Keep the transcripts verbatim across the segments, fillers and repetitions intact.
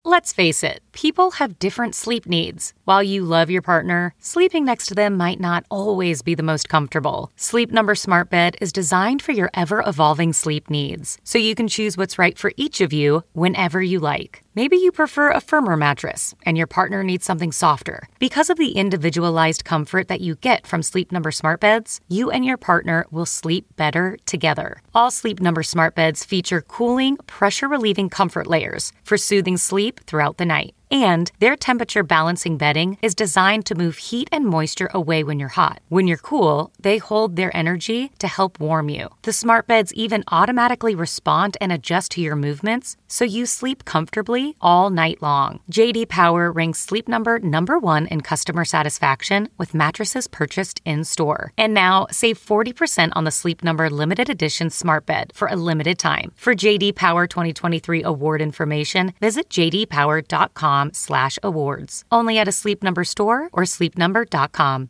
Let's face it, people have different sleep needs. While you love your partner, sleeping next to them might not always be the most comfortable. Sleep Number Smart Bed is designed for your ever-evolving sleep needs, so you can choose what's right for each of you whenever you like. Maybe you prefer a firmer mattress and your partner needs something softer. Because of the individualized comfort that you get from Sleep Number Smart Beds, you and your partner will sleep better together. All Sleep Number Smart Beds feature cooling, pressure-relieving comfort layers for soothing sleep throughout the night. And their temperature balancing bedding is designed to move heat and moisture away when you're hot. When you're cool, they hold their energy to help warm you. The smart beds even automatically respond and adjust to your movements, so you sleep comfortably all night long. J D Power ranks Sleep Number number one in customer satisfaction with mattresses purchased in-store. And now, save forty percent on the Sleep Number limited edition smart bed for a limited time. For J D Power twenty twenty-three award information, visit j d power dot com slash awards. Only at a Sleep Number store or sleep number dot com.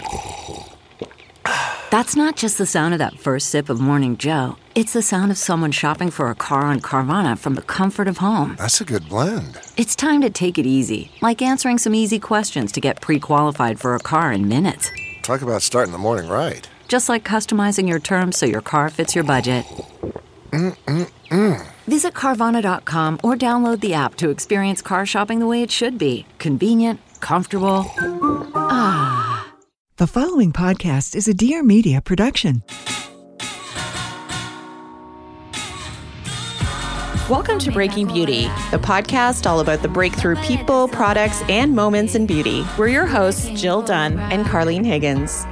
That's not just the sound of that first sip of Morning Joe. It's the sound of someone shopping for a car on Carvana from the comfort of home. That's a good blend. It's time to take it easy, like answering some easy questions to get pre-qualified for a car in minutes. Talk about starting the morning right. Just like customizing your terms so your car fits your budget. Mm-mm-mm. Visit Carvana dot com or download the app to experience car shopping the way it should be. Convenient, comfortable. Ah. The following podcast is a Dear Media production. Welcome to Breaking Beauty, the podcast all about the breakthrough people, products, and moments in beauty. We're your hosts, Jill Dunn and Carlene Higgins.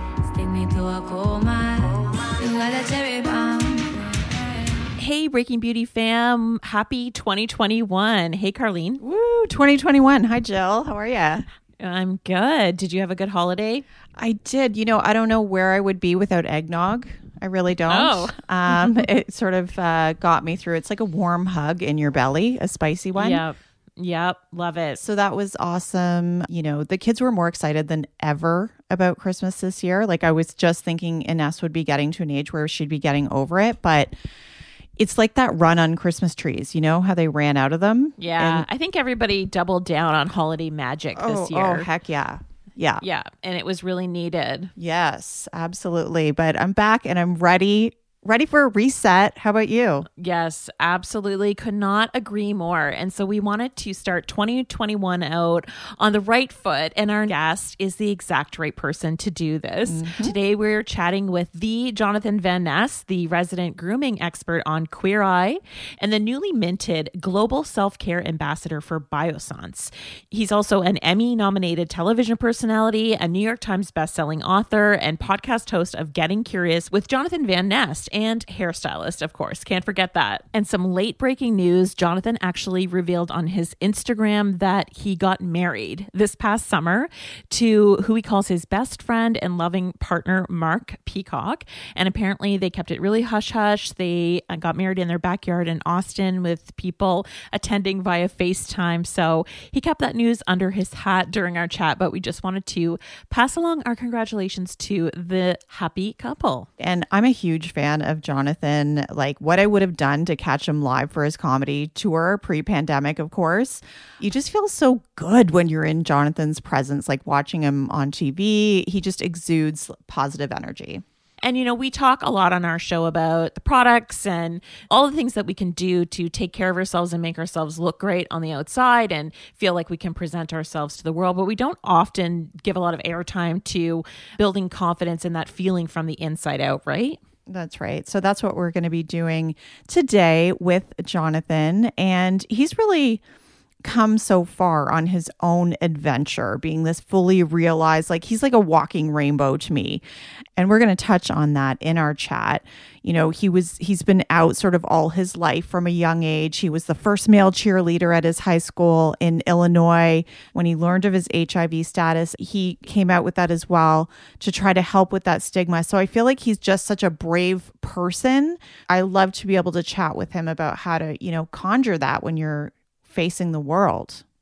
Hey, Breaking Beauty fam. Happy twenty twenty-one. Hey, Carlene. Woo, twenty twenty-one. Hi, Jill. How are you? I'm good. Did you have a good holiday? I did. You know, I don't know where I would be without eggnog. I really don't. Oh. um, it sort of uh, got me through. It's like a warm hug in your belly, a spicy one. Yep. Yep. Love it. So that was awesome. You know, the kids were more excited than ever about Christmas this year. Like I was just thinking Ines would be getting to an age where she'd be getting over it, but it's like that run on Christmas trees, you know, how they ran out of them. Yeah. And, I think everybody doubled down on holiday magic oh, this year. Oh, heck yeah. Yeah. Yeah. And it was really needed. Yes, absolutely. But I'm back and I'm ready. Ready for a reset. How about you? Yes, absolutely. Could not agree more. And so we wanted to start twenty twenty-one out on the right foot. And our guest is the exact right person to do this. Mm-hmm. Today, we're chatting with the Jonathan Van Ness, the resident grooming expert on Queer Eye and the newly minted Global Self-Care Ambassador for Biossance. He's also an Emmy-nominated television personality, a New York Times bestselling author, and podcast host of Getting Curious with Jonathan Van Ness, and hairstylist, of course. Can't forget that. And some late breaking news, Jonathan actually revealed on his Instagram that he got married this past summer to who he calls his best friend and loving partner, Mark Peacock. And apparently they kept it really hush-hush. They got married in their backyard in Austin with people attending via FaceTime. So he kept that news under his hat during our chat, but we just wanted to pass along our congratulations to the happy couple. And I'm a huge fan of Jonathan, like what I would have done to catch him live for his comedy tour pre-pandemic, of course. You just feel so good when you're in Jonathan's presence, like watching him on T V. He just exudes positive energy. And, you know, we talk a lot on our show about the products and all the things that we can do to take care of ourselves and make ourselves look great on the outside and feel like we can present ourselves to the world. But we don't often give a lot of airtime to building confidence and that feeling from the inside out, right? That's right. So that's what we're going to be doing today with Jonathan. And he's really come so far on his own adventure, being this fully realized, like he's like a walking rainbow to me. And we're going to touch on that in our chat. You know, he was, he's been out sort of all his life from a young age. He was the first male cheerleader at his high school in Illinois. When he learned of his H I V status, he came out with that as well to try to help with that stigma. So I feel like he's just such a brave person. I love to be able to chat with him about how to, you know, conjure that when you're facing the world.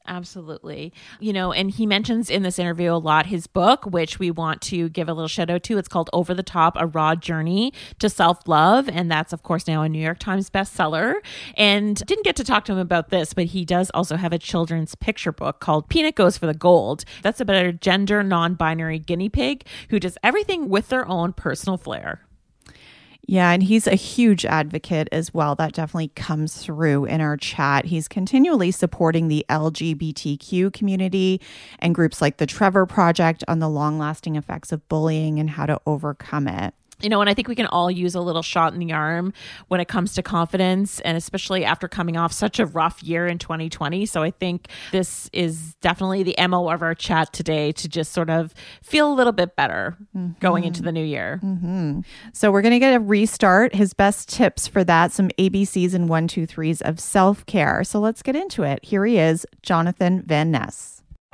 Absolutely. You know, and he mentions in this interview a lot his book, which we want to give a little shout out to. It's called Over the Top, A Raw Journey to Self-Love. And that's, of course, now a New York Times bestseller. And didn't get to talk to him about this, but he does also have a children's picture book called Peanut Goes for the Gold. That's about a gender non-binary guinea pig who does everything with their own personal flair. Yeah, and he's a huge advocate as well. That definitely comes through in our chat. He's continually supporting the L G B T Q community and groups like the Trevor Project on the long-lasting effects of bullying and how to overcome it. You know, and I think we can all use a little shot in the arm when it comes to confidence, and especially after coming off such a rough year in twenty twenty. So I think this is definitely the M O of our chat today, to just sort of feel a little bit better mm-hmm. going into the new year. Mm-hmm. So we're going to get a restart. His best tips for that, some A B Cs and one, two, threes of self-care. So let's get into it. Here he is, Jonathan Van Ness.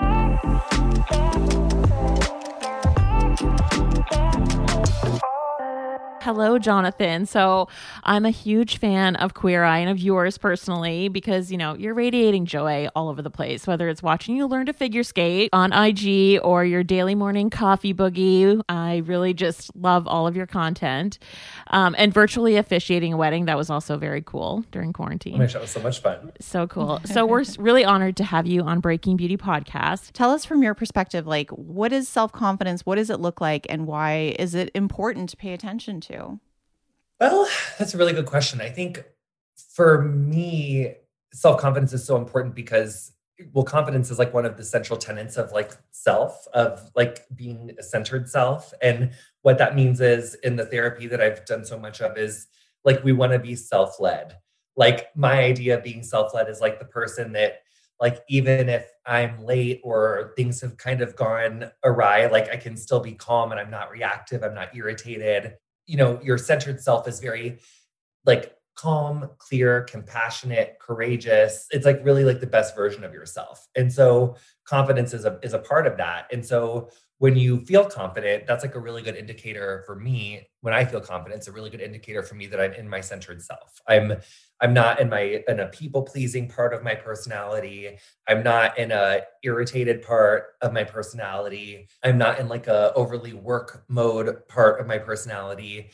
Hello, Jonathan. So I'm a huge fan of Queer Eye and of yours personally, because, you know, you're radiating joy all over the place, whether it's watching you learn to figure skate on I G or your daily morning coffee boogie. I really just love all of your content. Um, and virtually officiating a wedding. That was also very cool during quarantine. Oh my gosh, that was so much fun. So cool. So we're really honored to have you on Breaking Beauty Podcast. Tell us from your perspective, like, what is self-confidence? What does it look like? And why is it important to pay attention to? Well, that's a really good question. I think for me, self-confidence is so important because, well, confidence is like one of the central tenets of like self, of like being a centered self. And what that means is, in the therapy that I've done so much of, is like, we want to be self-led. Like, my idea of being self-led is like the person that, like, even if I'm late or things have kind of gone awry, like I can still be calm and I'm not reactive. I'm not irritated. You know, your centered self is very like calm, clear, compassionate, courageous. It's like really like the best version of yourself. And so confidence is a, is a part of that. And so when you feel confident, that's like a really good indicator for me. When I feel confident, it's a really good indicator for me that I'm in my centered self. I'm, I'm not in my, in a people pleasing part of my personality. I'm not in a irritated part of my personality. I'm not in like a overly work mode part of my personality.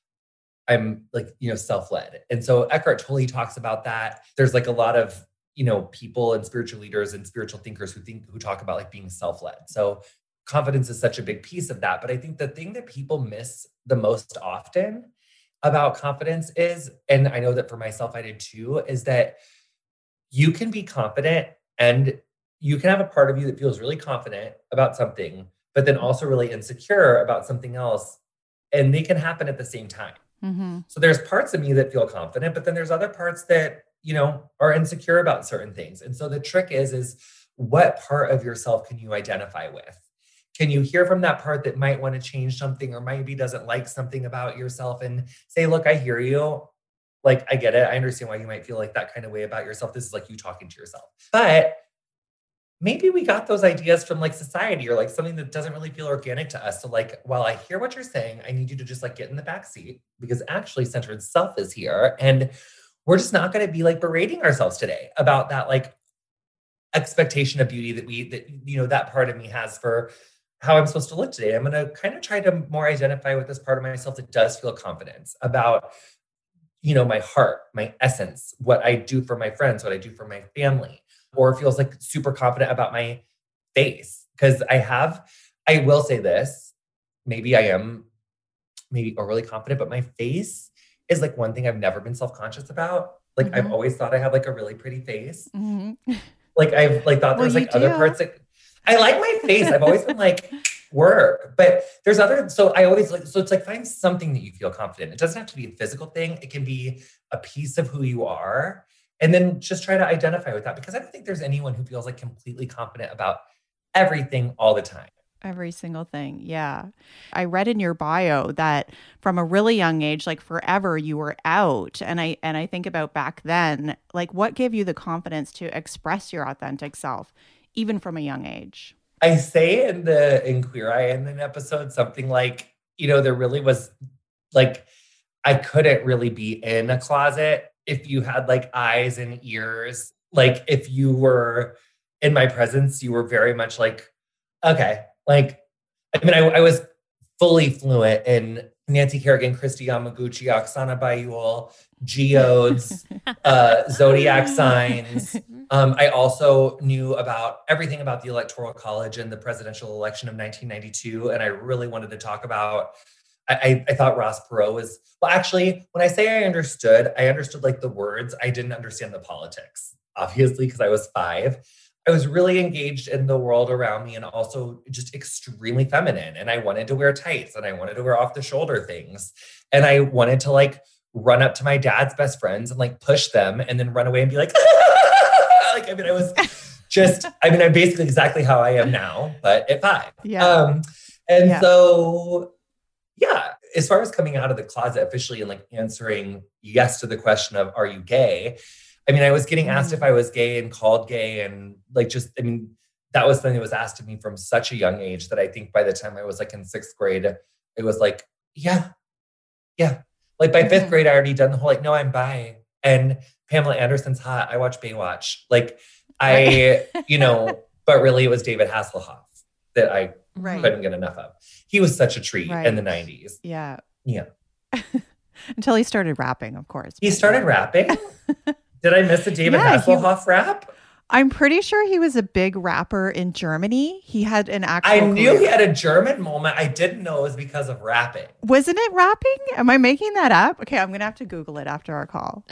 I'm like, you know, self-led. And so Eckhart Tolle talks about that. There's like a lot of, you know, people and spiritual leaders and spiritual thinkers who think, who talk about like being self-led. So confidence is such a big piece of that. But I think the thing that people miss the most often about confidence is, and I know that for myself, I did too, is that you can be confident and you can have a part of you that feels really confident about something, but then also really insecure about something else. And they can happen at the same time. Mm-hmm. So there's parts of me that feel confident, but then there's other parts that, you know, are insecure about certain things. And so the trick is, is what part of yourself can you identify with? Can you hear from that part that might want to change something or maybe doesn't like something about yourself and say, look, I hear you. Like, I get it. I understand why you might feel like that kind of way about yourself. This is like you talking to yourself. But maybe we got those ideas from like society or like something that doesn't really feel organic to us. So like, while I hear what you're saying, I need you to just like get in the back seat, because actually centered self is here. And we're just not going to be like berating ourselves today about that like expectation of beauty that we, that, you know, that part of me has for how I'm supposed to look today. I'm going to kind of try to more identify with this part of myself that does feel confidence about, you know, my heart, my essence, what I do for my friends, what I do for my family, or feels like super confident about my face. Because I have, I will say this, maybe I am maybe overly confident, but my face is like one thing I've never been self-conscious about. Like mm-hmm. I've always thought I have like a really pretty face. Mm-hmm. Like I've like thought there's well, like other do. parts that I like my face. I've always been like, work, but there's other, so I always like, so it's like, find something that you feel confident. It doesn't have to be a physical thing. It can be a piece of who you are. And then just try to identify with that, because I don't think there's anyone who feels like completely confident about everything all the time. Every single thing. Yeah. I read in your bio that from a really young age, like forever, you were out. And I, and I think about back then, like what gave you the confidence to express your authentic self, even from a young age? I say in the, in Queer Eye in an episode, something like, you know, there really was like, I couldn't really be in a closet if you had like eyes and ears. Like if you were, in my presence, you were very much like, okay. Like, I mean, I, I was fully fluent in Nancy Kerrigan, Christy Yamaguchi, Oksana Bayul, geodes, uh, zodiac signs. Um, I also knew about everything about the Electoral College and the presidential election of nineteen ninety-two. And I really wanted to talk about, I, I, I thought Ross Perot was, well, actually, when I say I understood, I understood like the words. I didn't understand the politics, obviously, because I was five. I was really engaged in the world around me and also just extremely feminine. And I wanted to wear tights and I wanted to wear off the shoulder things. And I wanted to like run up to my dad's best friends and like push them and then run away and be like, like, I mean, I was just, I mean, I'm basically exactly how I am now, but at five. Yeah. Um, and yeah. so, yeah, as far as coming out of the closet officially and like answering yes to the question of, are you gay? I mean, I was getting asked if I was gay and called gay and like, just, I mean, that was something that was asked of me from such a young age that I think by the time I was like in sixth grade, it was like, yeah, yeah. Like by fifth grade, I already done the whole, like, no, I'm bi. And Pamela Anderson's hot. I watch Baywatch. Like I, you know, but really it was David Hasselhoff that I right. couldn't get enough of. He was such a treat right. in the nineties. Yeah. Yeah. Until he started rapping, of course. He started rapping? Did I miss a David yeah, Hasselhoff he, rap? I'm pretty sure he was a big rapper in Germany. He had an actual I knew career. he had a German moment. I didn't know it was because of rapping. Wasn't it rapping? Am I making that up? Okay, I'm going to have to Google it after our call.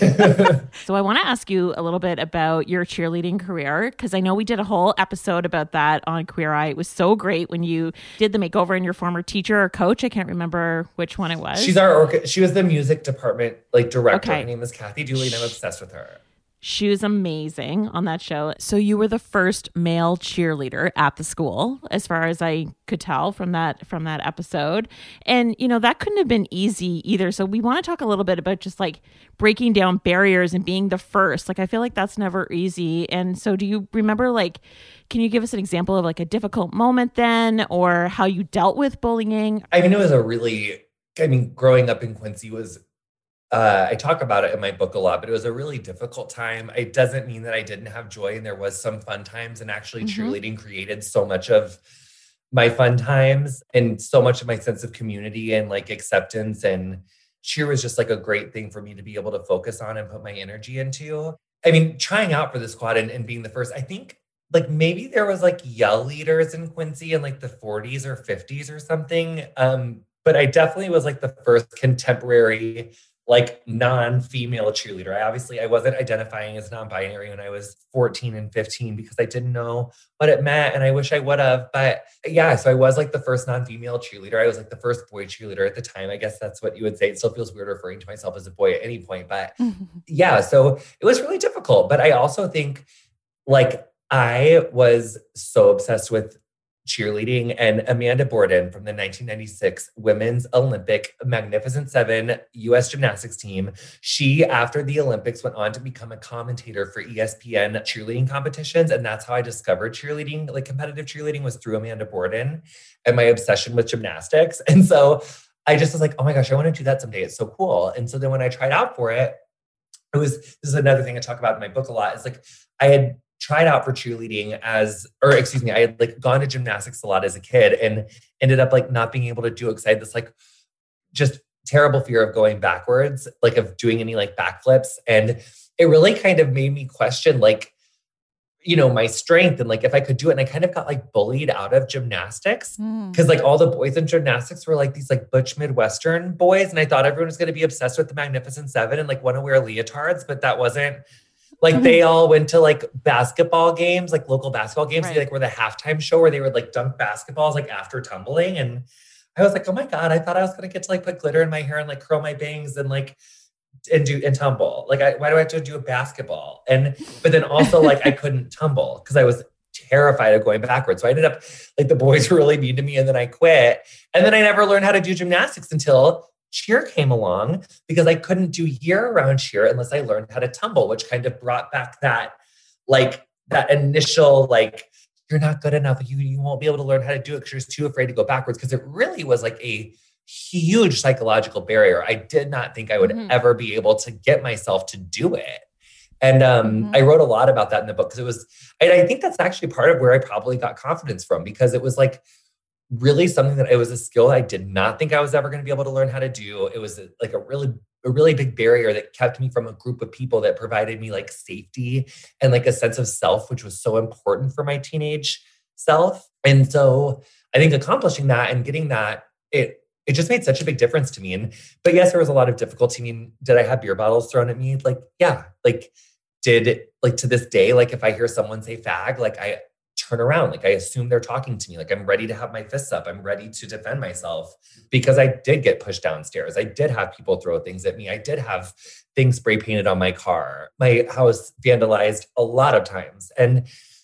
So I want to ask you a little bit about your cheerleading career, because I know we did a whole episode about that on Queer Eye. It was so great when you did the makeover and your former teacher or coach. I can't remember which one it was. She's our, orca- she was the music department like director. Okay. Her name is Kathy Dooley and I'm obsessed with her. She was amazing on that show. So you were the first male cheerleader at the school, as far as I could tell from that from that episode. And, you know, that couldn't have been easy either. So we want to talk a little bit about just like breaking down barriers and being the first. Like, I feel like that's never easy. And so do you remember, like, can you give us an example of like a difficult moment then, or how you dealt with bullying? I mean, it was a really, I mean, growing up in Quincy was, Uh, I talk about it in my book a lot, but it was a really difficult time. It doesn't mean that I didn't have joy and there was some fun times, and actually mm-hmm. cheerleading created so much of my fun times and so much of my sense of community and like acceptance. And cheer was just like a great thing for me to be able to focus on and put my energy into. I mean, trying out for the squad and, and being the first, I think like maybe there was like yell leaders in Quincy in like the forties or fifties or something. Um, but I definitely was like the first contemporary like non-female cheerleader. I obviously, I wasn't identifying as non-binary when I was fourteen and fifteen because I didn't know what it meant. And I wish I would have, but yeah, so I was like the first non-female cheerleader. I was like the first boy cheerleader at the time. I guess that's what you would say. It still feels weird referring to myself as a boy at any point, but yeah, so it was really difficult. But I also think like I was so obsessed with cheerleading, and Amanda Borden from the nineteen ninety-six Women's Olympic Magnificent Seven U S gymnastics team. She, after the Olympics, went on to become a commentator for E S P N cheerleading competitions. And that's how I discovered cheerleading, like competitive cheerleading, was through Amanda Borden and my obsession with gymnastics. And so I just was like, oh my gosh, I want to do that someday. It's so cool. And so then when I tried out for it, it was, this is another thing I talk about in my book a lot, is like, I had tried out for cheerleading as, or excuse me, I had like gone to gymnastics a lot as a kid and ended up like not being able to do it because I had this like just terrible fear of going backwards, like of doing any like backflips. And it really kind of made me question like, you know, my strength and like if I could do it. And I kind of got like bullied out of gymnastics because mm. like all the boys in gymnastics were like these like butch Midwestern boys. And I thought everyone was going to be obsessed with the Magnificent Seven and like want to wear leotards, but that wasn't. Like they all went to like basketball games, like local basketball games. Right. They like were the halftime show where they would like dunk basketballs like after tumbling. And I was like, oh my God, I thought I was going to get to like put glitter in my hair and like curl my bangs and like, and do, and tumble. Like, I, why do I have to do a basketball? And, but then also like I couldn't tumble because I was terrified of going backwards. So I ended up like the boys were really mean to me and then I quit. And then I never learned how to do gymnastics until cheer came along because I couldn't do year-round cheer unless I learned how to tumble, which kind of brought back that, like that initial, like, you're not good enough. You, you won't be able to learn how to do it because you're too afraid to go backwards. Because it really was like a huge psychological barrier. I did not think I would mm-hmm. ever be able to get myself to do it. And um, Mhm. I wrote a lot about that in the book because it was, and I think that's actually part of where I probably got confidence from, because it was like really something that it was a skill I did not think I was ever going to be able to learn how to do. It was a, like a really, a really big barrier that kept me from a group of people that provided me like safety and like a sense of self, which was so important for my teenage self. And so I think accomplishing that and getting that, it it just made such a big difference to me. And but yes, there was a lot of difficulty. I mean, did I have beer bottles thrown at me? Like, yeah. Like, did like to this day, like if I hear someone say fag, like I turn around, like I assume they're talking to me. Like I'm ready to have my fists up. I'm ready to defend myself because I did get pushed downstairs. I did have people throw things at me. I did have things spray painted on my car. My house vandalized a lot of times. And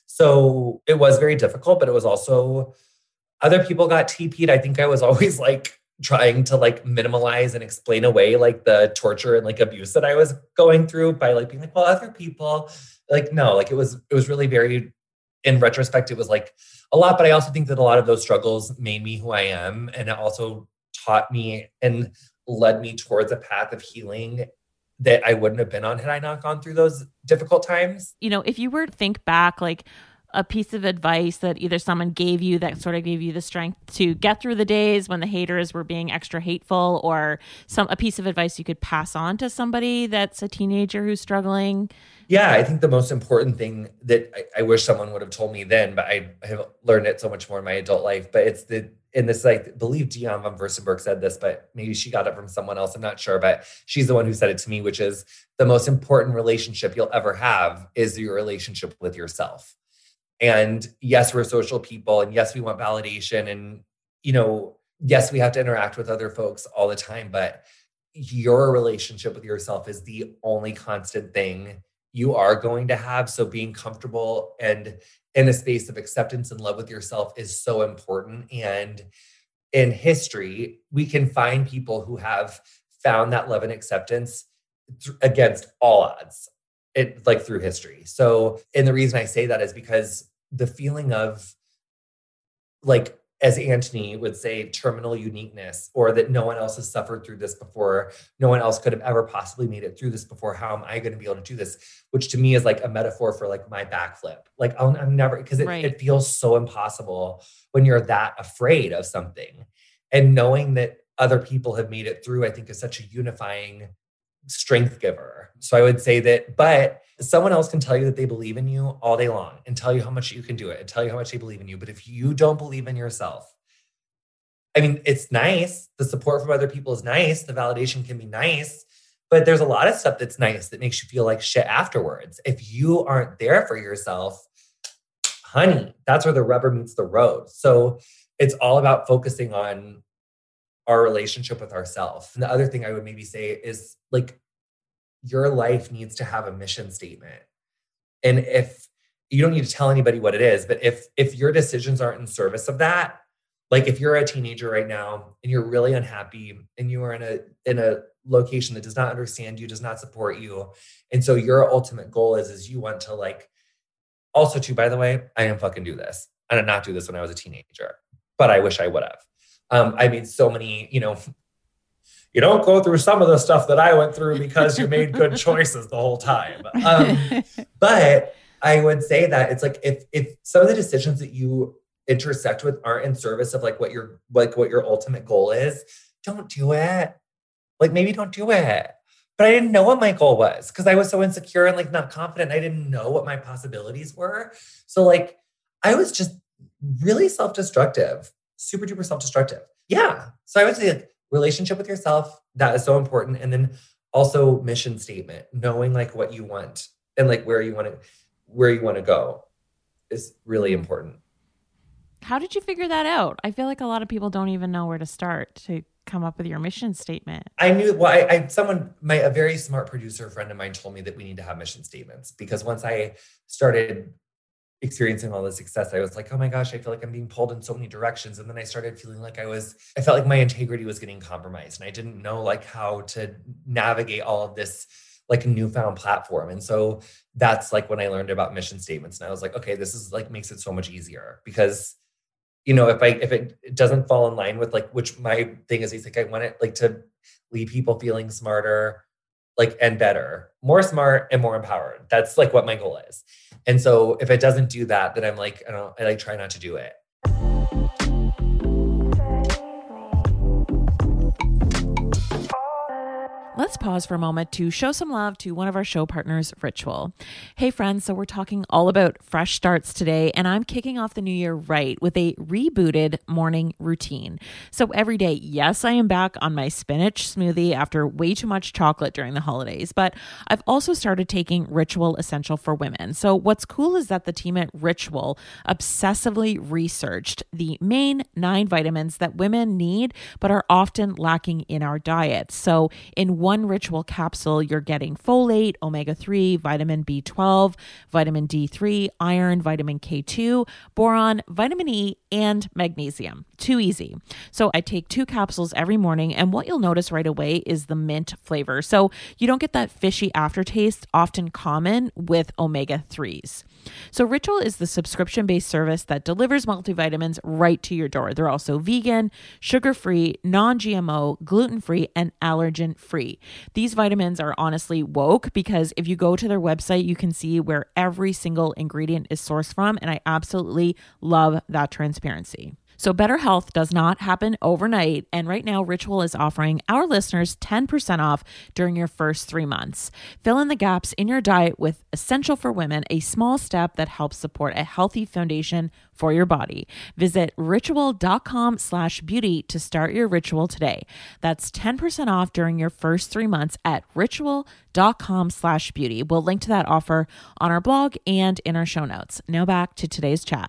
so it was very difficult, but it was also other people got T P'd. I think I was always like trying to like minimalize and explain away like the torture and like abuse that I was going through by like being like, well, other people like, no, like it was, it was really very, in retrospect, it was like a lot, but I also think that a lot of those struggles made me who I am. And it also taught me and led me towards a path of healing that I wouldn't have been on had I not gone through those difficult times. You know, if you were to think back, like a piece of advice that either someone gave you that sort of gave you the strength to get through the days when the haters were being extra hateful, or some a piece of advice you could pass on to somebody that's a teenager who's struggling. Yeah, I think the most important thing that I, I wish someone would have told me then, but I have learned it so much more in my adult life, but it's the, in this, like, I believe Dion von Furstenberg said this, but maybe she got it from someone else. I'm not sure, but she's the one who said it to me, which is the most important relationship you'll ever have is your relationship with yourself. And yes, we're social people, and yes, we want validation, and, you know, yes, we have to interact with other folks all the time, but your relationship with yourself is the only constant thing you are going to have. So being comfortable and in a space of acceptance and love with yourself is so important. And in history, we can find people who have found that love and acceptance th- against all odds. It like through history. So, and the reason I say that is because the feeling of, like, as Antony would say, terminal uniqueness, or that no one else has suffered through this before. No one else could have ever possibly made it through this before. How am I going to be able to do this? Which to me is like a metaphor for like my backflip. Like I'll, I'm never, because it, Right. it feels so impossible when you're that afraid of something. And knowing that other people have made it through, I think is such a unifying strength giver. So I would say that, but someone else can tell you that they believe in you all day long and tell you how much you can do it and tell you how much they believe in you. But if you don't believe in yourself, I mean, it's nice. The support from other people is nice. The validation can be nice, but there's a lot of stuff that's nice that makes you feel like shit afterwards. If you aren't there for yourself, honey, that's where the rubber meets the road. So it's all about focusing on our relationship with ourselves. And the other thing I would maybe say is, like, your life needs to have a mission statement. And if you don't need to tell anybody what it is, but if if your decisions aren't in service of that, like if you're a teenager right now and you're really unhappy and you are in a in a location that does not understand you, does not support you, and so your ultimate goal is is you want to, like, also too, by the way, I didn't fucking do this. I did not do this when I was a teenager, but I wish I would have. Um, I made so many, you know, you don't go through some of the stuff that I went through because you made good choices the whole time. Um, but I would say that it's like, if if some of the decisions that you intersect with aren't in service of like what your like what your ultimate goal is, don't do it. Like, maybe don't do it. But I didn't know what my goal was because I was so insecure and like not confident. I didn't know what my possibilities were. So like I was just really self-destructive. Super duper self-destructive. Yeah. So I would say, like, relationship with yourself, that is so important. And then also mission statement, knowing like what you want and like where you want to, where you want to go is really important. How did you figure that out? I feel like a lot of people don't even know where to start to come up with your mission statement. I knew, well, I, I someone, my, a very smart producer friend of mine told me that we need to have mission statements, because once I started experiencing all the success, I was like, oh my gosh, I feel like I'm being pulled in so many directions. And then I started feeling like I was, I felt like my integrity was getting compromised, and I didn't know like how to navigate all of this like newfound platform. And so that's like when I learned about mission statements, and I was like, okay, this is like, makes it so much easier, because, you know, if I, if it doesn't fall in line with like, which my thing is, he's like, I want it like to leave people feeling smarter, like, and better, more smart and more empowered. That's like what my goal is. And so if it doesn't do that, then I'm like, I don't, I like try not to do it. Let's pause for a moment to show some love to one of our show partners, Ritual. Hey friends, so we're talking all about fresh starts today, and I'm kicking off the new year right with a rebooted morning routine. So every day, yes, I am back on my spinach smoothie after way too much chocolate during the holidays, but I've also started taking Ritual Essential for Women. So what's cool is that the team at Ritual obsessively researched the main nine vitamins that women need but are often lacking in our diet. So in one Ritual capsule, you're getting folate, omega three, vitamin B twelve, vitamin D three, iron, vitamin K two, boron, vitamin E, and magnesium. Too easy. So I take two capsules every morning, and what you'll notice right away is the mint flavor. So you don't get that fishy aftertaste often common with omega threes. So Ritual is the subscription-based service that delivers multivitamins right to your door. They're also vegan, sugar-free, non-G M O, gluten-free, and allergen-free. These vitamins are honestly woke because if you go to their website, you can see where every single ingredient is sourced from, and I absolutely love that transparency. So better health does not happen overnight, and right now Ritual is offering our listeners ten percent off during your first three months. Fill in the gaps in your diet with Essential for Women, a small step that helps support a healthy foundation for your body. Visit ritual.com slash beauty to start your ritual today. That's ten percent off during your first three months at ritual.com slash beauty. We'll link to that offer on our blog and in our show notes. Now back to today's chat.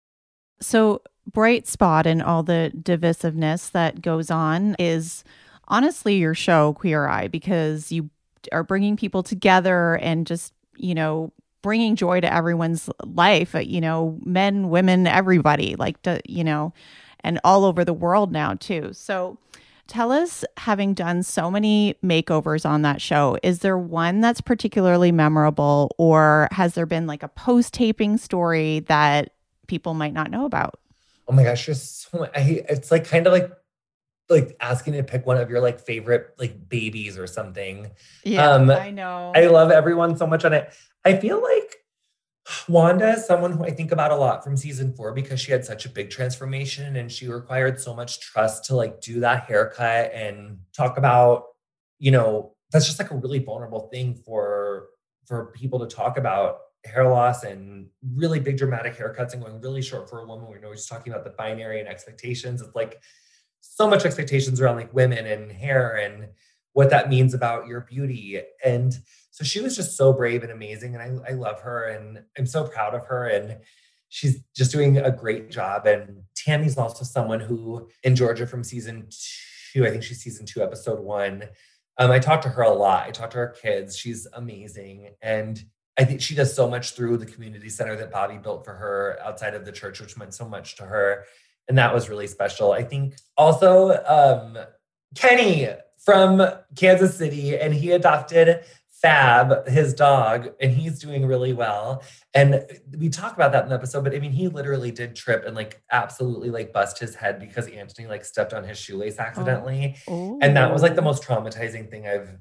So bright spot in all the divisiveness that goes on is honestly your show, Queer Eye, because you are bringing people together and just, you know, bringing joy to everyone's life, you know, men, women, everybody, like, to, you know, and all over the world now too. So tell us, having done so many makeovers on that show, is there one that's particularly memorable, or has there been like a post-taping story that people might not know about? Oh my gosh, just so, I, it's like kind of like like asking you to pick one of your like favorite like babies or something. Yeah, um, I know. I love everyone so much on it. I feel like Wanda is someone who I think about a lot from season four because she had such a big transformation and she required so much trust to like do that haircut and talk about, you know, that's just like a really vulnerable thing for for people to talk about. Hair loss and really big dramatic haircuts and going really short for a woman. We know we're just talking about the binary and expectations. It's like so much expectations around like women and hair and what that means about your beauty. And so she was just so brave and amazing. And I, I love her and I'm so proud of her. And she's just doing a great job. And Tammy's also someone who in Georgia from season two, I think she's season two, episode one. Um, I talked to her a lot. I talked to her kids. She's amazing. And I think she does so much through the community center that Bobby built for her outside of the church, which meant so much to her. And that was really special. I think also um, Kenny from Kansas City, and he adopted Fab, his dog, and he's doing really well. And we talk about that in the episode, but I mean, he literally did trip and like absolutely like bust his head because Anthony like stepped on his shoelace accidentally. Oh. And that was like the most traumatizing thing I've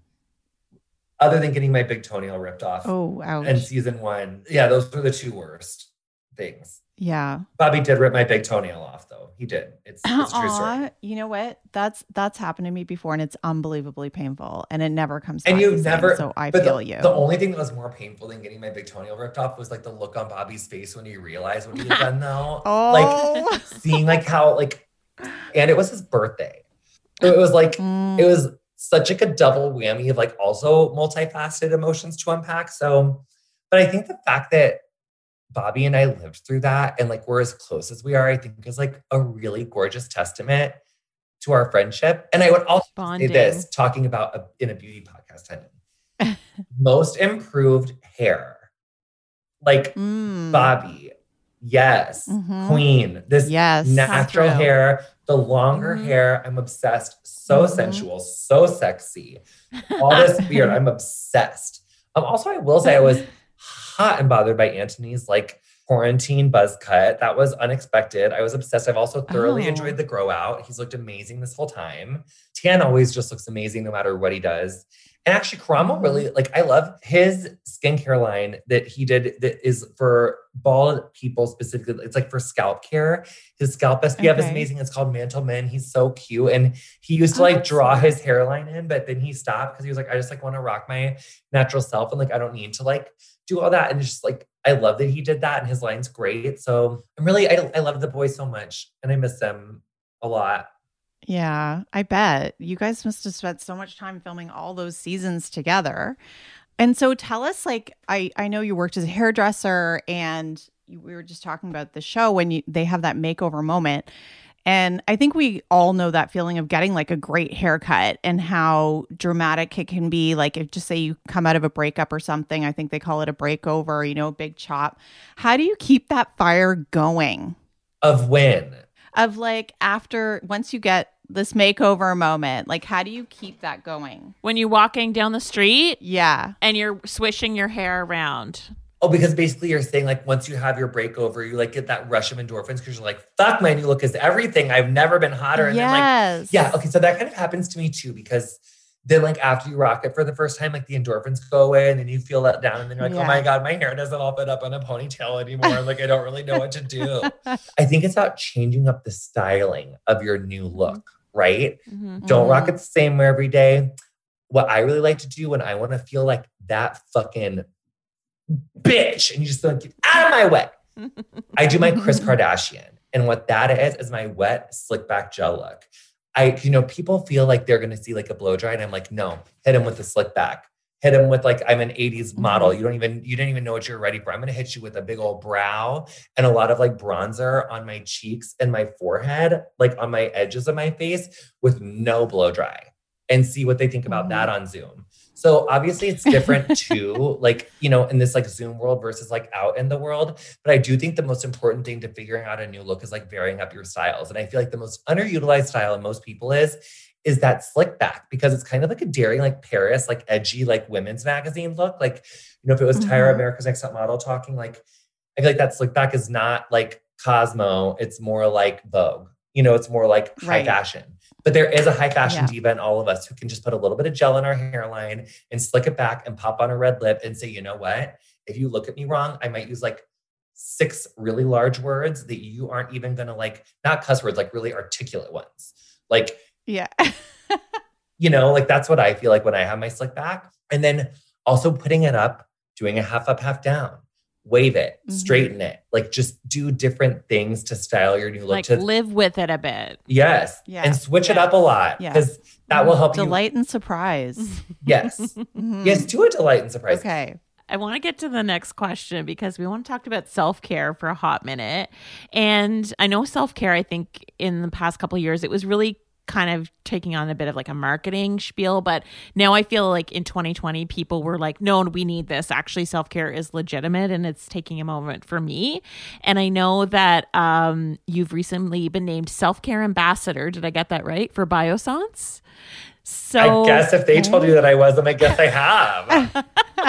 other than getting my big toenail ripped off. Oh, ouch. In season one. Yeah, those were the two worst things. Yeah. Bobby did rip my big toenail off, though. He did. It's, it's a true story. You know what? That's that's happened to me before, and it's unbelievably painful, and it never comes back. And you never, so I but feel the, you. The only thing that was more painful than getting my big toenail ripped off was like the look on Bobby's face when he realized what he had done, though. Oh. Like seeing like how, like, and it was his birthday. So it was like, mm. it was such like a double whammy of like also multifaceted emotions to unpack. So, but I think the fact that Bobby and I lived through that and like we're as close as we are, I think is like a really gorgeous testament to our friendship. And I would also Bonding. say this, talking about a, in a beauty podcast, honey, most improved hair, like mm. Bobby, yes, mm-hmm. queen, this yes, natural hair. The longer mm-hmm. hair, I'm obsessed. So mm-hmm. sensual, so sexy. All this beard, I'm obsessed. Um, also, I will say I was hot and bothered by Anthony's like quarantine buzz cut. That was unexpected. I was obsessed. I've also thoroughly oh. enjoyed the grow out. He's looked amazing this whole time. Tan always just looks amazing no matter what he does. And actually, Karamo really, like, I love his skincare line that he did that is for bald people specifically. It's like for scalp care. His scalp S P F Okay. is amazing. It's called Mantle Men. He's so cute. And he used to Oh, like that's draw sweet. his hairline in, but then he stopped because he was like, I just like want to rock my natural self. And like, I don't need to like do all that. And it's just like, I love that he did that. And his line's great. So I'm really, I, I love the boys so much. And I miss them a lot. Yeah, I bet. You guys must have spent so much time filming all those seasons together. And so tell us, like, I, I know you worked as a hairdresser and you, we were just talking about the show when you they have that makeover moment. And I think we all know that feeling of getting like a great haircut and how dramatic it can be. Like if just say you come out of a breakup or something, I think they call it a breakover, you know, a big chop. How do you keep that fire going? Of when? Of like after, once you get this makeover moment, like how do you keep that going? When you're walking down the street Yeah. and you're swishing your hair around. Oh, because basically you're saying like once you have your breakover, you like get that rush of endorphins because you're like, fuck, my new look is everything. I've never been hotter. And then like, Yes. yeah, okay. So that kind of happens to me too, because then like after you rock it for the first time, like the endorphins go away and then you feel let down and then you're like, Yeah. oh my God, my hair doesn't all fit up in a ponytail anymore. Like I don't really know what to do. I think it's about changing up the styling of your new look, right? Mm-hmm. Don't rock Mhm. it the same way every day. What I really like to do when I want to feel like that fucking bitch and you just like, get out of my way. I do my Kris Kardashian. And what that is, is my wet slick back gel look. I, you know, people feel like they're going to see like a blow dry and I'm like, no, hit him with the slick back. Hit him with like, I'm an eighties model. You don't even, you didn't even know what you're ready for. I'm going to hit you with a big old brow and a lot of like bronzer on my cheeks and my forehead, like on my edges of my face with no blow dry and see what they think about Mhm. that on Zoom. So obviously it's different too, like, you know, in this like Zoom world versus like out in the world. But I do think the most important thing to figuring out a new look is like varying up your styles. And I feel like the most underutilized style in most people is, is that slick back because it's kind of like a daring, like Paris, like edgy, like women's magazine look. Like, you know, if it was Tyra, Mhm. America's Next Top Model talking, like, I feel like that slick back is not like Cosmo. It's more like Vogue, you know, it's more like high Right. fashion. But there is a high fashion Yeah. diva in all of us who can just put a little bit of gel in our hairline and slick it back and pop on a red lip and say, you know what? If you look at me wrong, I might use like six really large words that you aren't even going to like, not cuss words, like really articulate ones. Like, Yeah. you know, like that's what I feel like when I have my slick back. And then also putting it up, doing a half up, half down, wave it, Mhm. straighten it, like just do different things to style your new look. Like to, live with it a bit. yes. Yeah. And switch it Yeah. up a lot Yeah. because that will help you. Delight and surprise. Yes. Mhm. Yes, do a delight and surprise. Okay. I want to get to the next question because we want to talk about self-care for a hot minute. And I know self-care, I think in the past couple of years, it was really kind of taking on a bit of like a marketing spiel. But now I feel like in twenty twenty, people were like, no, we need this. Actually, self-care is legitimate and it's taking a moment for me. And I know that um, you've recently been named self-care ambassador. Did I get that right? For Biossance? So I guess if they told you that I was, then I guess I have. no,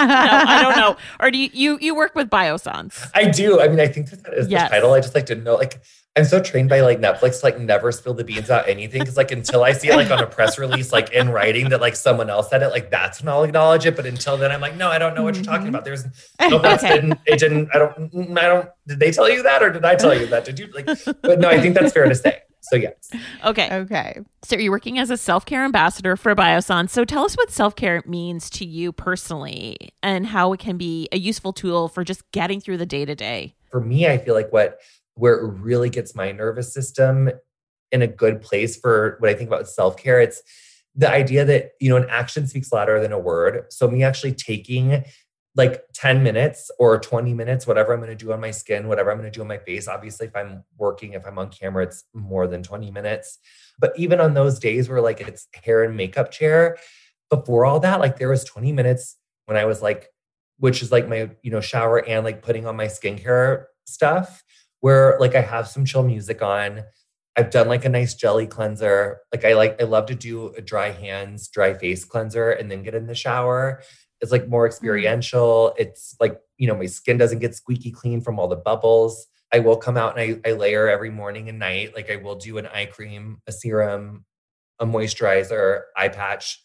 I don't know. Or do you, you, you work with Biossance? I do. I mean, I think that, that is Yes. the title. I just like didn't know. Like, I'm so trained by like Netflix to like never spill the beans about anything. Cause like until I see it like on a press release, like in writing that like someone else said it, like that's when I'll acknowledge it. But until then, I'm like, no, I don't know what you're talking about. There's no, that's Okay. didn't, it didn't, I don't, mm, I don't, did they tell you that or did I tell you that? Did you like, but no, I think that's fair to say. So yes. Okay. Okay. So you're working as a self-care ambassador for Biossance. So tell us what self-care means to you personally and how it can be a useful tool for just getting through the day-to-day. For me, I feel like what, where it really gets my nervous system in a good place for what I think about self-care, it's the idea that, you know, an action speaks louder than a word. So me actually taking like ten minutes or twenty minutes, whatever I'm going to do on my skin, whatever I'm going to do on my face. Obviously, if I'm working, if I'm on camera, it's more than twenty minutes. But even on those days where like it's hair and makeup chair, before all that, like there was twenty minutes when I was like, which is like my, you know, shower and like putting on my skincare stuff where like I have some chill music on. I've done like a nice jelly cleanser. Like I like, I love to do a dry hands, dry face cleanser and then get in the shower. It's like more experiential. It's like, you know, my skin doesn't get squeaky clean from all the bubbles. I will come out and I, I layer every morning and night. Like I will do an eye cream, a serum, a moisturizer, eye patch,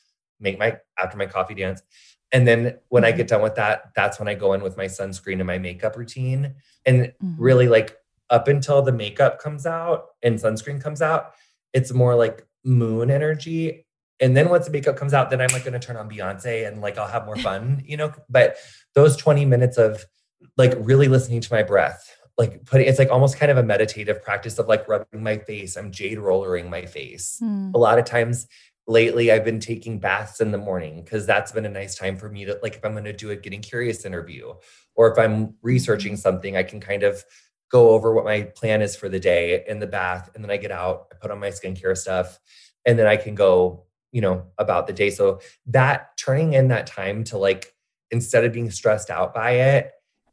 make my, after my coffee dance. And then when mm-hmm. I get done with that, that's when I go in with my sunscreen and my makeup routine. And mm-hmm. really like up until the makeup comes out and sunscreen comes out, it's more like moon energy. And then once the makeup comes out, then I'm like going to turn on Beyonce and like, I'll have more fun, you know, but those twenty minutes of like really listening to my breath, like putting, it's like almost kind of a meditative practice of like rubbing my face. I'm jade rollering my face. Mm. A lot of times lately I've been taking baths in the morning because that's been a nice time for me to like, if I'm going to do a Getting Curious interview, or if I'm researching something, I can kind of go over what my plan is for the day in the bath. And then I get out, I put on my skincare stuff, and then I can go, you know, about the day. So that turning in that time to like, instead of being stressed out by it,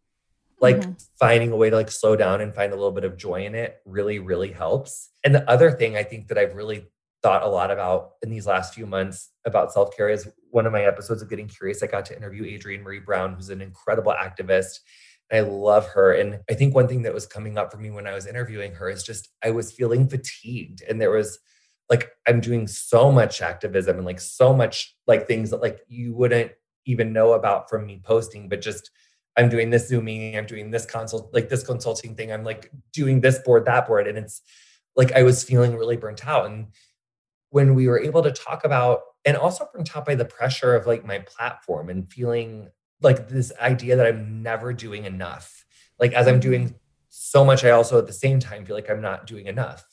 like mm-hmm. finding a way to like slow down and find a little bit of joy in it really, really helps. And the other thing I think that I've really thought a lot about in these last few months about self-care is one of my episodes of Getting Curious, I got to interview Adrienne Maree Brown, who's an incredible activist. I love her. And I think one thing that was coming up for me when I was interviewing her is just, I was feeling fatigued. And there was like, I'm doing so much activism and like so much like things that like you wouldn't even know about from me posting, but just I'm doing this Zooming, I'm doing this consult, like this consulting thing. I'm like doing this board, that board. And it's like, I was feeling really burnt out. And when we were able to talk about, and also burnt out by the pressure of like my platform and feeling like this idea that I'm never doing enough. Like as I'm doing so much, I also at the same time feel like I'm not doing enough.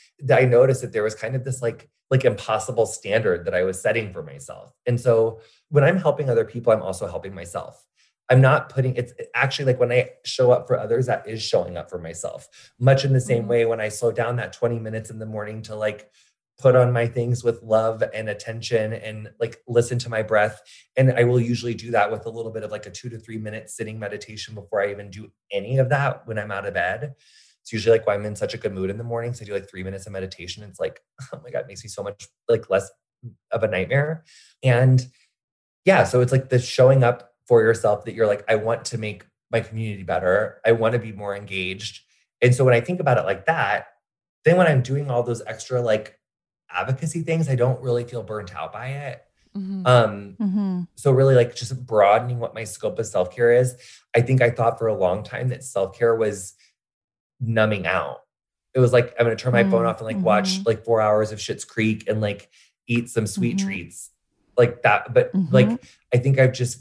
I noticed that there was kind of this like, like impossible standard that I was setting for myself. And so when I'm helping other people, I'm also helping myself. I'm not putting, it's actually like when I show up for others, that is showing up for myself. Much in the same mm-hmm. way when I slow down that twenty minutes in the morning to like put on my things with love and attention and like listen to my breath. And I will usually do that with a little bit of like a two to three minute sitting meditation before I even do any of that when I'm out of bed. It's usually like when I'm in such a good mood in the morning. So I do like three minutes of meditation. It's like, oh my God, it makes me so much like less of a nightmare. And yeah, so it's like the showing up for yourself that you're like, I want to make my community better. I want to be more engaged. And so when I think about it like that, then when I'm doing all those extra like advocacy things, I don't really feel burnt out by it. Mm-hmm. Um, mm-hmm. So really like just broadening what my scope of self-care is. I think I thought for a long time that self-care was numbing out. It was like, I'm going to turn my mm-hmm. phone off and like mm-hmm. watch like four hours of Schitt's Creek and like eat some sweet mm-hmm. treats like that. But mm-hmm. like, I think I've just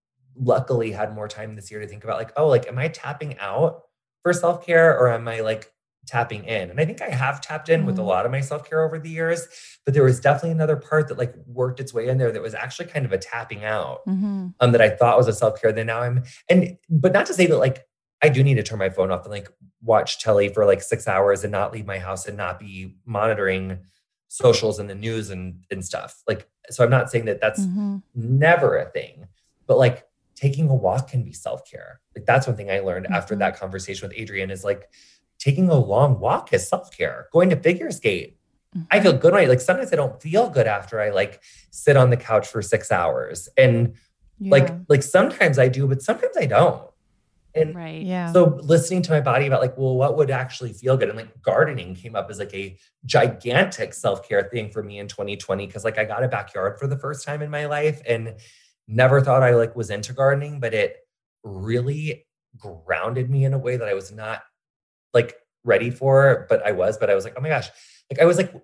luckily had more time this year to think about like, oh, like, am I tapping out for self-care or am I like tapping in? And I think I have tapped in mm-hmm. with a lot of my self-care over the years, but there was definitely another part that like worked its way in there that was actually kind of a tapping out mm-hmm. um, that I thought was a self-care. Then now I'm, and, but not to say that like, I do need to turn my phone off and like watch telly for like six hours and not leave my house and not be monitoring socials and the news and, and stuff. Like, so I'm not saying that that's mm-hmm. never a thing, but like taking a walk can be self-care. Like that's one thing I learned mm-hmm. after that conversation with Adrienne is like taking a long walk is self-care. Going to figure skate. Mm-hmm. I feel good when I, like sometimes I don't feel good after I like sit on the couch for six hours. And yeah. like, like sometimes I do, but sometimes I don't. And right. yeah. so listening to my body about like, well, what would actually feel good? And like gardening came up as like a gigantic self-care thing for me in twenty twenty. Cause like I got a backyard for the first time in my life and never thought I like was into gardening, but it really grounded me in a way that I was not like ready for, but I was, but I was like, oh my gosh, like I was like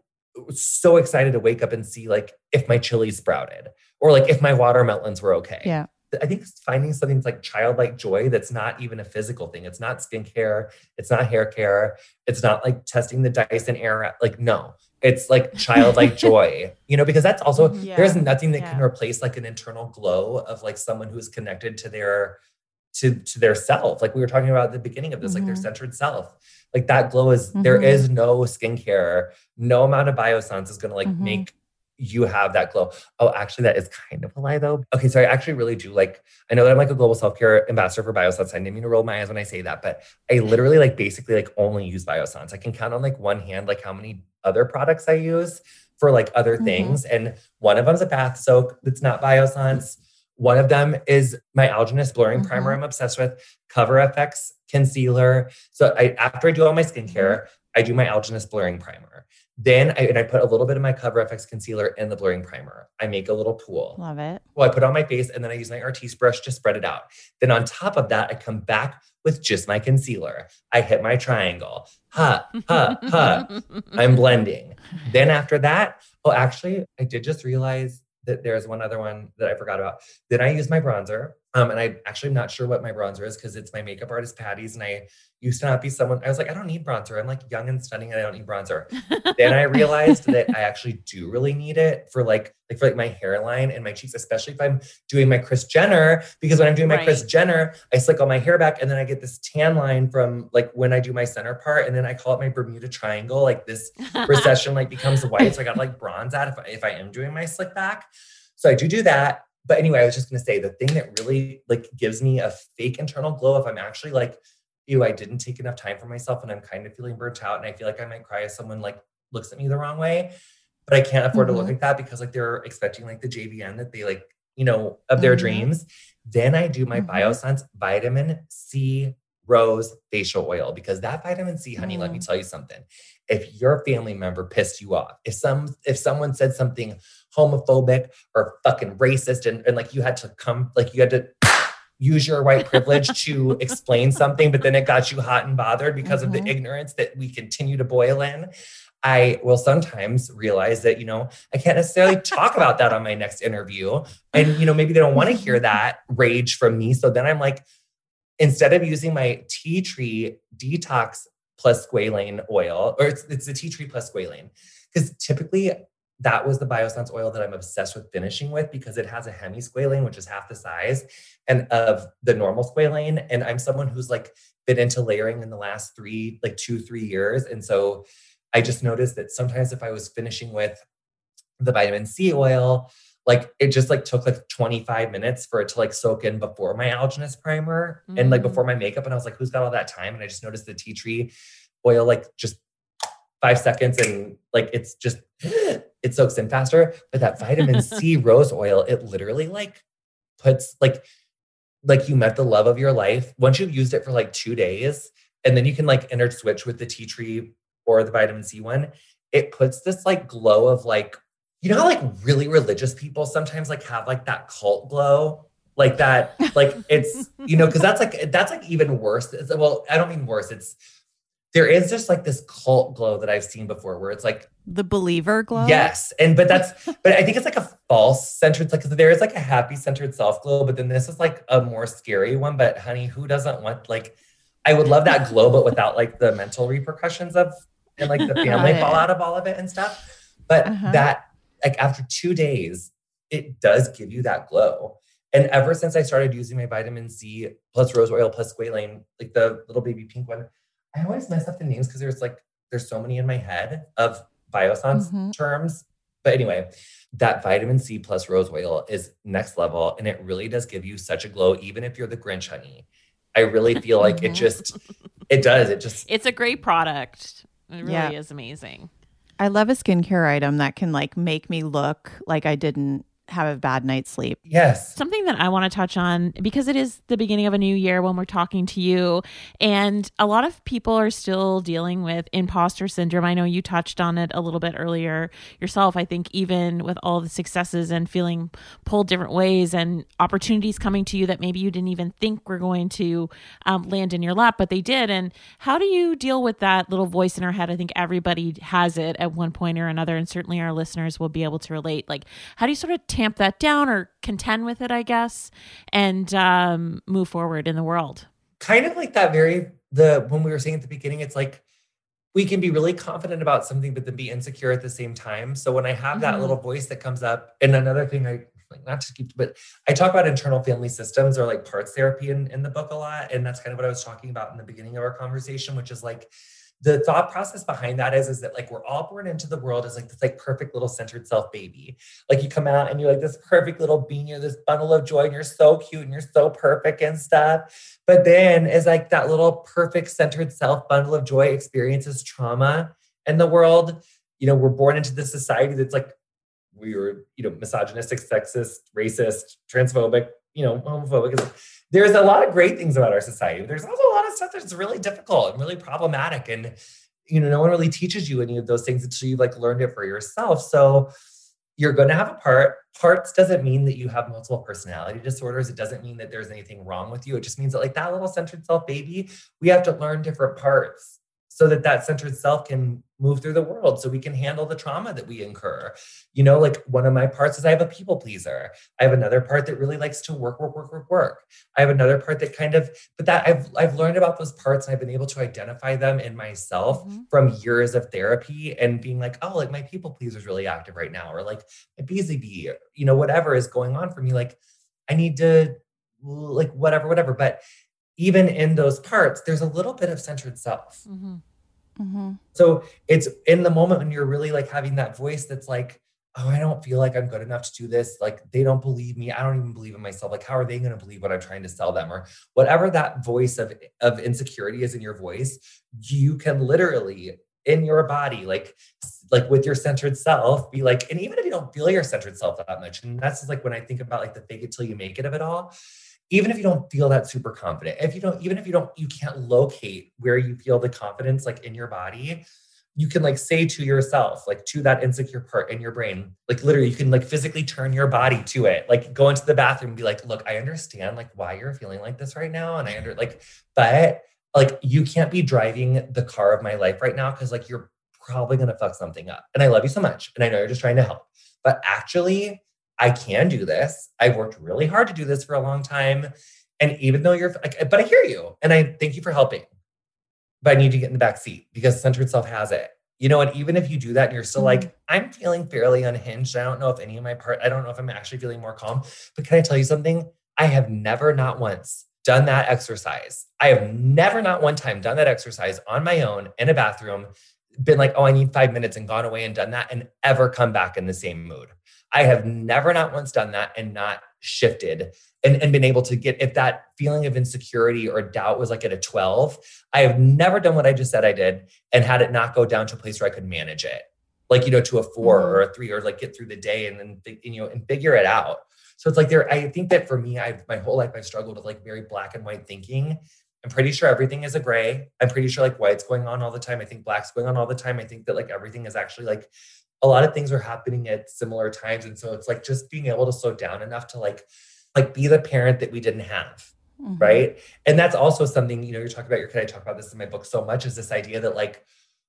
so excited to wake up and see like if my chilies sprouted or like if my watermelons were okay. Yeah. I think finding something like childlike joy that's not even a physical thing. It's not skincare. It's not hair care. It's not like testing the Dyson Air. Like, no, it's like childlike joy, you know, because that's also, yeah. there's nothing that yeah. can replace like an internal glow of like someone who's connected to their, to, to their self. Like we were talking about at the beginning of this, mm-hmm. like their centered self, like that glow is, mm-hmm. there is no skincare, no amount of Biossance is going to like mm-hmm. make you have that glow. Oh, actually, that is kind of a lie though. Okay, so I actually really do like, I know that I'm like a global self-care ambassador for Biossance. I didn't mean to roll my eyes when I say that, but I literally like basically like only use Biossance. I can count on like one hand, like how many other products I use for like other mm-hmm. things. And one of them's a bath soak that's not Biossance. One of them is my Algenist blurring mm-hmm. primer I'm obsessed with, Cover F X concealer. So I, after I do all my skincare, I do my Algenist blurring primer. Then I, and I put a little bit of my Cover F X concealer in the blurring primer. I make a little pool. Love it. Well, I put it on my face and then I use my Artiste brush to spread it out. Then on top of that, I come back with just my concealer. I hit my triangle. Ha, ha, ha. I'm blending. Then after that, oh, actually, I did just realize that there's one other one that I forgot about. Then I use my bronzer. Um, and I actually am not sure what my bronzer is because it's my makeup artist Patty's. And I used to not be someone, I was like, I don't need bronzer. I'm like young and stunning and I don't need bronzer. Then I realized that I actually do really need it for like, like for like my hairline and my cheeks, especially if I'm doing my Kris Jenner, because when I'm doing my Right. Kris Jenner, I slick all my hair back and then I get this tan line from like when I do my center part and then I call it my Bermuda Triangle. Like this recession like becomes white. So I got to like bronze out if, if I am doing my slick back. So I do do that. But anyway, I was just going to say the thing that really like gives me a fake internal glow if I'm actually like, ew, I didn't take enough time for myself and I'm kind of feeling burnt out and I feel like I might cry if someone like looks at me the wrong way, but I can't afford mm-hmm. to look like that because like they're expecting like the J V M that they like, you know, of their mm-hmm. dreams. Then I do my mm-hmm. Biossance Vitamin C Rose Facial Oil because that vitamin C, honey, mm-hmm. let me tell you something. If your family member pissed you off, if some, if someone said something homophobic or fucking racist and, and like you had to come, like you had to use your white privilege to explain something, but then it got you hot and bothered because mm-hmm. of the ignorance that we continue to boil in. I will sometimes realize that, you know, I can't necessarily talk about that on my next interview. And, you know, maybe they don't want to hear that rage from me. So then I'm like, instead of using my tea tree detox plus squalane oil, or it's, it's the tea tree plus squalane, because typically that was the Biossance oil that I'm obsessed with finishing with because it has a hemisqualane, which is half the size and of the normal squalane. And I'm someone who's like been into layering in the last three, like two, three years. And so I just noticed that sometimes if I was finishing with the vitamin C oil, like it just like took like twenty-five minutes for it to like soak in before my alginous primer mm. and like before my makeup. And I was like, who's got all that time? And I just noticed the tea tree oil, like just five seconds and like, it's just, it soaks in faster. But that vitamin C rose oil, it literally like puts like, like you met the love of your life. Once you've used it for like two days and then you can like enter switch with the tea tree or the vitamin C one, it puts this like glow of like, you know how like really religious people sometimes like have like that cult glow, like that, like it's, you know, cause that's like, that's like even worse. It's, well, I don't mean worse. It's, there is just like this cult glow that I've seen before where it's like the believer glow. Yes. And, but that's, but I think it's like a false centered, like there is like a happy centered self glow, but then this is like a more scary one. But honey, who doesn't want like, I would love that glow, but without like the mental repercussions of, and like the family fallout of all of it and stuff. But uh-huh. that like after two days, it does give you that glow. And ever since I started using my vitamin C plus rose oil plus squalane, like the little baby pink one, I always mess up the names because there's like, there's so many in my head of Biossance mm-hmm. terms. But anyway, that vitamin C plus rose oil is next level. And it really does give you such a glow, even if you're the Grinch, honey. I really feel like mm-hmm. it just, it does. It just. It's a great product. It really yeah. is amazing. I love a skincare item that can like make me look like I didn't have a bad night's sleep. Yes. Something that I want to touch on, because it is the beginning of a new year when we're talking to you, and a lot of people are still dealing with imposter syndrome. I know you touched on it a little bit earlier yourself. I think even with all the successes and feeling pulled different ways and opportunities coming to you that maybe you didn't even think were going to um, land in your lap, but they did. And how do you deal with that little voice in our head? I think everybody has it at one point or another, and certainly our listeners will be able to relate. Like, how do you sort of tamp that down or contend with it, I guess, and um, move forward in the world? Kind of like that very, the, when we were saying at the beginning, it's like, we can be really confident about something, but then be insecure at the same time. So when I have that mm-hmm. little voice that comes up, and another thing I, like not to keep, but I talk about internal family systems or like parts therapy in, in the book a lot. And that's kind of what I was talking about in the beginning of our conversation, which is like, the thought process behind that is, is that like, we're all born into the world as like this like perfect little centered self baby. Like you come out and you're like this perfect little bean, you're this bundle of joy and you're so cute and you're so perfect and stuff. But then as like that little perfect centered self bundle of joy experiences trauma in the world, you know, we're born into this society that's like, we were, you know, misogynistic, sexist, racist, transphobic, you know, homophobic. There's a lot of great things about our society. There's also a lot of stuff that's really difficult and really problematic. And, you know, no one really teaches you any of those things until you've like learned it for yourself. So you're going to have a part. Parts doesn't mean that you have multiple personality disorders. It doesn't mean that there's anything wrong with you. It just means that like that little centered self baby, we have to learn different parts so that that centered self can move through the world, so we can handle the trauma that we incur. You know, like one of my parts is I have a people pleaser. I have another part that really likes to work, work, work, work, work. I have another part that kind of, but that I've I've learned about those parts and I've been able to identify them in myself mm-hmm. from years of therapy and being like, oh, like my people pleaser is really active right now, or like my busy bee, or, you know, whatever is going on for me. Like I need to, like whatever, whatever. But even in those parts, there's a little bit of centered self. Mm-hmm. Mm-hmm. So it's in the moment when you're really like having that voice that's like, oh, I don't feel like I'm good enough to do this. Like they don't believe me. I don't even believe in myself. Like, how are they going to believe what I'm trying to sell them? Or whatever that voice of, of insecurity is in your voice, you can literally in your body, like, like with your centered self, be like, and even if you don't feel your centered self that much, and that's just like when I think about like the fake it till you make it of it all, even if you don't feel that super confident, if you don't, even if you don't, you can't locate where you feel the confidence, like in your body, you can like say to yourself, like to that insecure part in your brain, like literally you can like physically turn your body to it, like go into the bathroom and be like, look, I understand like why you're feeling like this right now. And I under like, but like, you can't be driving the car of my life right now. Cause like, you're probably going to fuck something up. And I love you so much. And I know you're just trying to help, but actually I can do this. I've worked really hard to do this for a long time. And even though you're like, but I hear you and I thank you for helping, but I need to get in the back seat because centered self has it, you know? And even if you do that and you're still mm-hmm. like, I'm feeling fairly unhinged. I don't know if any of my part, I don't know if I'm actually feeling more calm, but can I tell you something? I have never, not once done that exercise. I have never, not one time done that exercise on my own in a bathroom, been like, oh, I need five minutes and gone away and done that and ever come back in the same mood. I have never, not once done that and not shifted and, and been able to get, if that feeling of insecurity or doubt was like at a twelve, I have never done what I just said I did and had it not go down to a place where I could manage it. Like, you know, to a four mm-hmm. or a three, or like get through the day and then, you know, and figure it out. So it's like there, I think that for me, I've, my whole life, I've struggled with like very black and white thinking. I'm pretty sure everything is a gray. I'm pretty sure like white's going on all the time. I think black's going on all the time. I think that like everything is actually like, a lot of things are happening at similar times. And so it's like just being able to slow down enough to like, like be the parent that we didn't have. Mm-hmm. Right. And that's also something, you know, you're talking about your kid. I talk about this in my book so much, is this idea that like,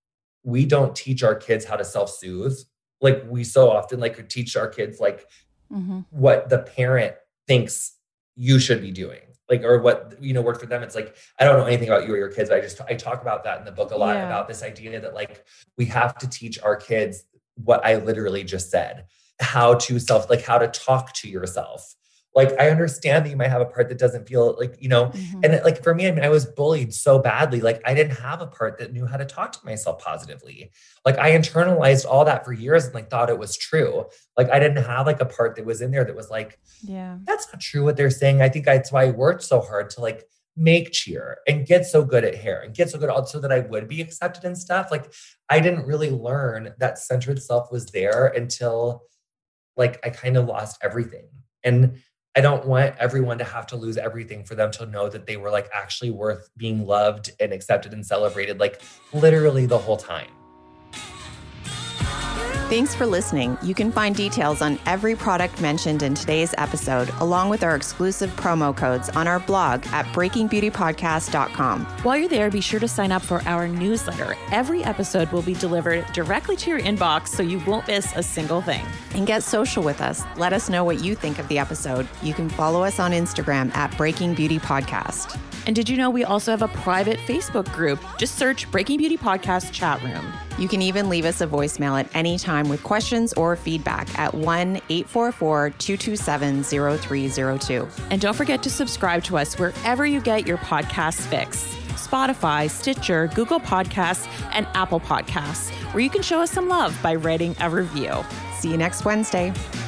we don't teach our kids how to self-soothe. Like we so often like teach our kids, like mm-hmm. what the parent thinks you should be doing. Like, or what, you know, worked for them. It's like, I don't know anything about you or your kids, but I just, I talk about that in the book a lot, yeah. about this idea that like, we have to teach our kids what I literally just said, how to self, like how to talk to yourself. Like, I understand that you might have a part that doesn't feel like, you know, mm-hmm. and it, like for me, I mean, I was bullied so badly. Like I didn't have a part that knew how to talk to myself positively. Like I internalized all that for years and like thought it was true. Like I didn't have like a part that was in there that was like, yeah, that's not true what they're saying. I think that's why I worked so hard to like make cheer and get so good at hair and get so good at so that I would be accepted and stuff. Like I didn't really learn that centered self was there until like I kind of lost everything. And I don't want everyone to have to lose everything for them to know that they were like actually worth being loved and accepted and celebrated, like literally the whole time. Thanks for listening. You can find details on every product mentioned in today's episode, along with our exclusive promo codes on our blog at breaking beauty podcast dot com. While you're there, be sure to sign up for our newsletter. Every episode will be delivered directly to your inbox, so you won't miss a single thing. And get social with us. Let us know what you think of the episode. You can follow us on Instagram at Breaking Beauty Podcast. And did you know we also have a private Facebook group? Just search Breaking Beauty Podcast Chat Room. You can even leave us a voicemail at any time with questions or feedback at one eight four four, two two seven, zero three zero two. And don't forget to subscribe to us wherever you get your podcast fix. Spotify, Stitcher, Google Podcasts, and Apple Podcasts, where you can show us some love by writing a review. See you next Wednesday.